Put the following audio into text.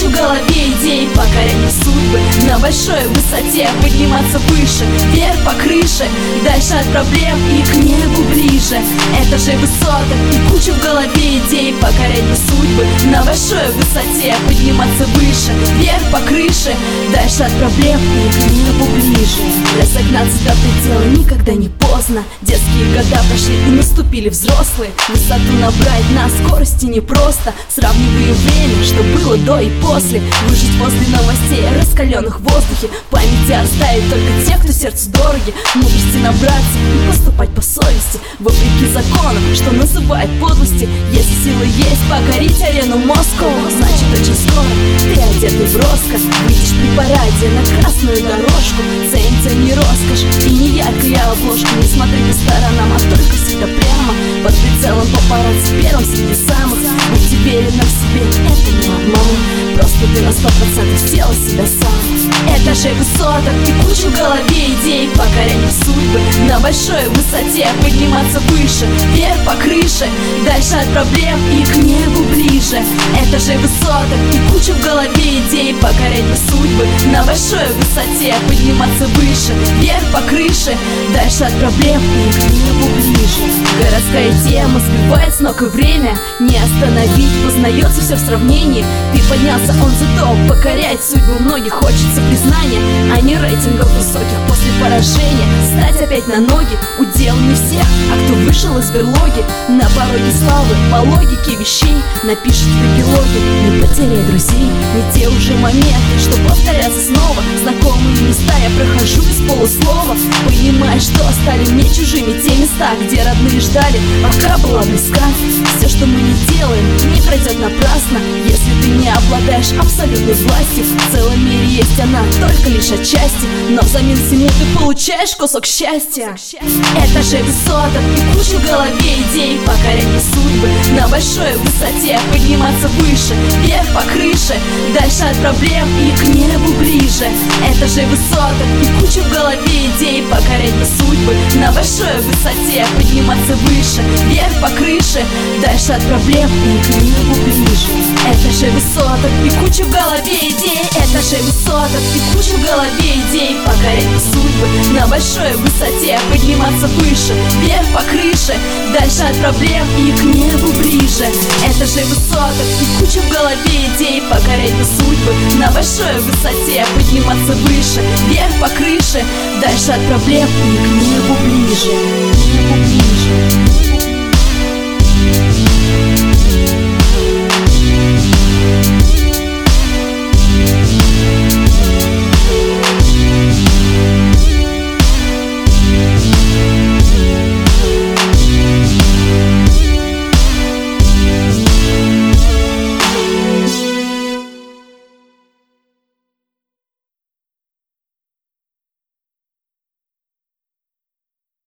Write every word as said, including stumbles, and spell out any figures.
кучу в голове идей, покорять судьбы, на большой высоте подниматься выше, вверх по крыше, дальше от проблем и к небу ближе. Это же высота и куча в голове идей, покорять судьбы, на большой высоте подниматься выше, вверх по крыше, дальше от проблем и к небу ближе. Разогнаться до предела никогда не поздно. Детские года прошли и наступили взрослые. Высоту набрать на скорости непросто. Сравниваю время, что было до и после. Выжить после новостей, раскаленных в воздухе. Памяти оставить только те, кто сердцу дороги. Мудрости набраться и поступать по совести, вопреки законам, что называют подлости. Если силы есть покорить арену Москву, значит очень скоро ты одетый в роскошь выйдешь при параде на красную дорожку. Ценится не роскошь и не яркая обложка. Не смотри по сторонам, а только всегда прямо. Под прицелом папарацци первым среди самых. Будь уверена в себе, это не обман. Просто ты на сто процентов сделал себя сам. Это же высота и куча в голове идей, покорять судьбы, на большой высоте подниматься выше, вверх по крыше, дальше от проблем и к небу ближе. Это же высота и куча в голове идей, покорять судьбы, на большой высоте подниматься выше, вверх по крыше, дальше от проблем и к небу ближе. Городская тема сбивает с ног и время не остановить, познается все в сравнении. Ты поднялся, он зато покорять судьбу. Многих хочется признания, а не рейтингов высоких после поражения. Стать опять на ноги удел не всех, а кто вышел из берлоги на пороге славы, по логике вещей напишет в эпилоге. Не потеряй друзей, не те уже моменты, что повторятся снова. Знакомые места я прохожу без полуслова, понимая, что стали мне чужими те места, где родные ждали, пока была близка. Все, что мы не делаем, не пройдет напрасно, если ты не обладаешь абсолютной властью. В целом мире есть она только лишь отчасти, но взамен всему ты получаешь кусок счастья. Это же высота и куча в голове идей, покорять судьбы, на большой высоте подниматься выше, вверх по крыше, дальше от проблем и к небу ближе. Это же высота и куча в голове идей, покорять судьбы, на большой высоте подниматься выше, вверх по крыше, дальше от проблем и к небу ближе. Это же высота и куча в голове идей, это же высота и куча в голове идей, покорять судьбы, на большой высоте подниматься выше, вверх по крыше, дальше от проблем и к небу ближе. Это же высота и куча в голове идей, покорять судьбы, на большой высоте подниматься выше, вверх по крыше, дальше от проблем и к небу ближе, к небу ближе.